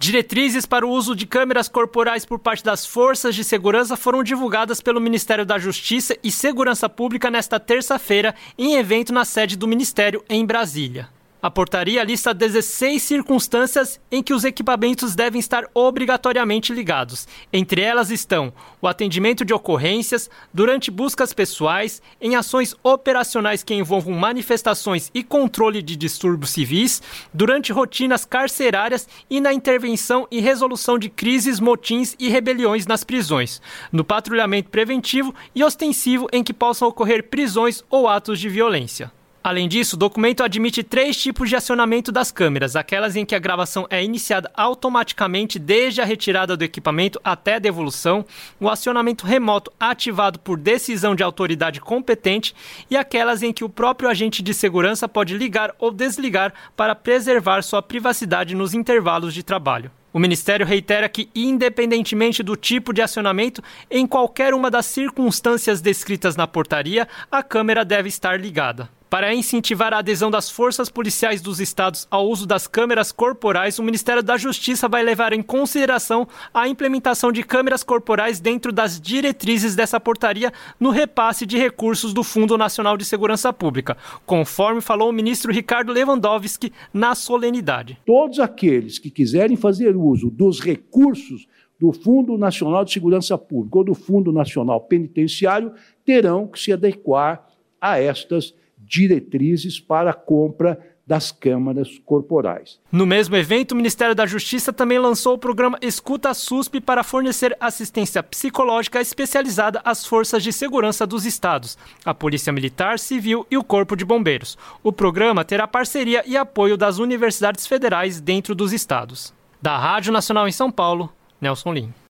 Diretrizes para o uso de câmeras corporais por parte das forças de segurança foram divulgadas pelo Ministério da Justiça e Segurança Pública nesta terça-feira, em evento na sede do Ministério em Brasília. A portaria lista 16 circunstâncias em que os equipamentos devem estar obrigatoriamente ligados. Entre elas estão o atendimento de ocorrências, durante buscas pessoais, em ações operacionais que envolvam manifestações e controle de distúrbios civis, durante rotinas carcerárias e na intervenção e resolução de crises, motins e rebeliões nas prisões, no patrulhamento preventivo e ostensivo em que possam ocorrer prisões ou atos de violência. Além disso, o documento admite 3 tipos de acionamento das câmeras: aquelas em que a gravação é iniciada automaticamente desde a retirada do equipamento até a devolução, o acionamento remoto ativado por decisão de autoridade competente e aquelas em que o próprio agente de segurança pode ligar ou desligar para preservar sua privacidade nos intervalos de trabalho. O Ministério reitera que, independentemente do tipo de acionamento, em qualquer uma das circunstâncias descritas na portaria, a câmera deve estar ligada. Para incentivar a adesão das forças policiais dos estados ao uso das câmeras corporais, o Ministério da Justiça vai levar em consideração a implementação de câmeras corporais dentro das diretrizes dessa portaria no repasse de recursos do Fundo Nacional de Segurança Pública, conforme falou o ministro Ricardo Lewandowski na solenidade. Todos aqueles que quiserem fazer uso dos recursos do Fundo Nacional de Segurança Pública ou do Fundo Nacional Penitenciário terão que se adequar a estas diretrizes para a compra das câmeras corporais. No mesmo evento, o Ministério da Justiça também lançou o programa Escuta SUSP para fornecer assistência psicológica especializada às forças de segurança dos estados, a Polícia Militar, Civil e o Corpo de Bombeiros. O programa terá parceria e apoio das universidades federais dentro dos estados. Da Rádio Nacional em São Paulo, Nelson Lim.